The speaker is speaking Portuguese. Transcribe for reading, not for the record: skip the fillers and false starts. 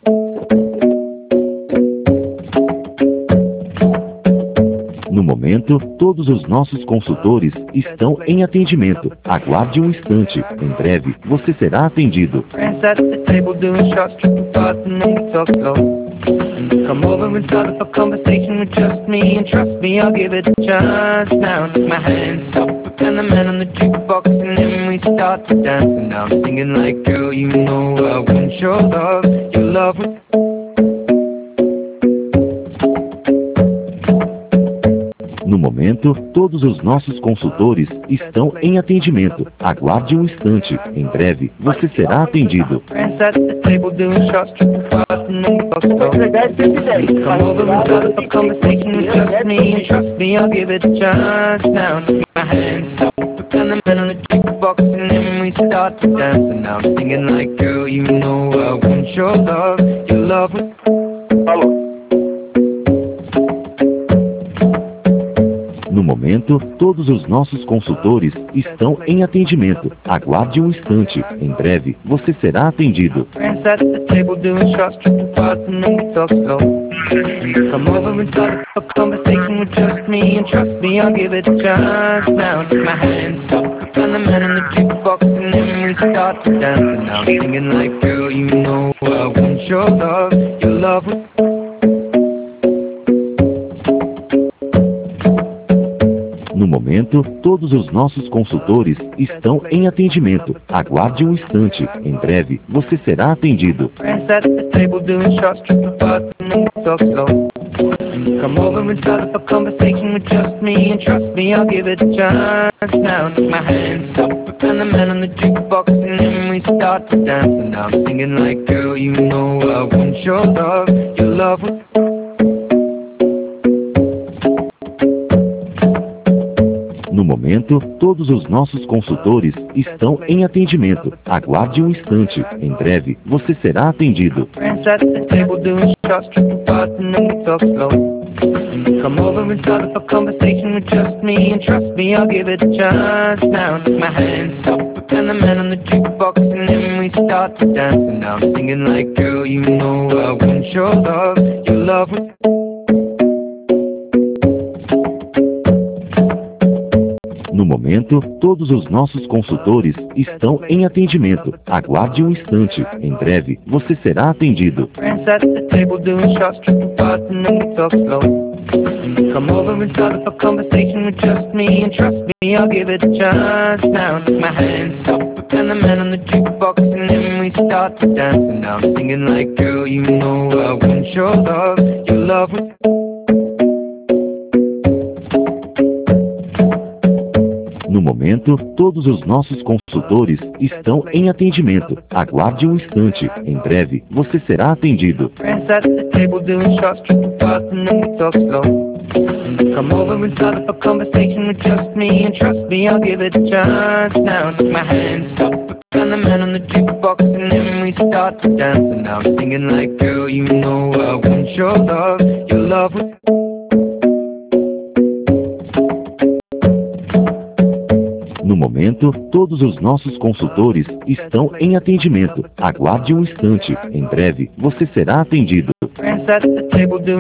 No momento, todos os nossos consultores estão em atendimento. Aguarde um instante. Em breve, você será atendido. Come over and start up a conversation with just me, and trust me, I'll give it a chance. Now take my hands up, and the man on the jukebox, and then we start to dance. And now I'm singing like, girl, you know I want your love, your love. No momento, todos os nossos consultores estão em atendimento. Aguarde um instante. Em breve, você será atendido. Come over and start up a conversation with just me, and trust me, I'll give it a chance. Now take my hands up, and the man on the jukebox, and then we start to dance. And now I'm singing like, girl, you know I want your love, your love. Alô? No momento, todos os nossos consultores estão em atendimento. Aguarde um instante. Em breve, você será atendido. Come over and start a conversation with just me, and trust me, I'll give it a chance. Now take my hands up, and the man on the jukebox, and then we start to dance. And now I'm singing like, girl, you know I want your love, your love. No momento, todos os nossos consultores estão em atendimento. Aguarde um instante. Em breve, você será atendido. Come over and start up a conversation with just me, and trust me, I'll give it a chance. Now take my hands up, and the man on the jukebox, and then we start to dance. And now I'm singing like, girl, you know I want your love, your love. No momento, todos os nossos consultores estão em atendimento. Aguarde um instante. Em breve, você será atendido. Come over and start up a conversation with just me, and trust me, I'll give it a chance. Now take my hands up, and the man on the jukebox, and then we start to dance. And now I'm singing like, girl, you know I want your love, your love. No momento, todos os nossos consultores estão em atendimento. Aguarde um instante. Em breve, você será atendido. Come over and start up a conversation with just me, and trust me, I'll give it a chance. Now take my hands up, and the man on the jukebox, and then we start to dance. And now I'm singing like, girl, you know I want your love, your love. No momento, todos os nossos consultores estão em atendimento. Aguarde um instante. Em breve, você será atendido. Come over and start up a conversation with just me, and trust me, I'll give it a chance. Now take my hands up, and the man on the jukebox, and then we start to dance. And now I'm singing like, girl, you know I want your love, your love. No momento, todos os nossos consultores estão em atendimento. Aguarde um instante. Em breve, você será atendido.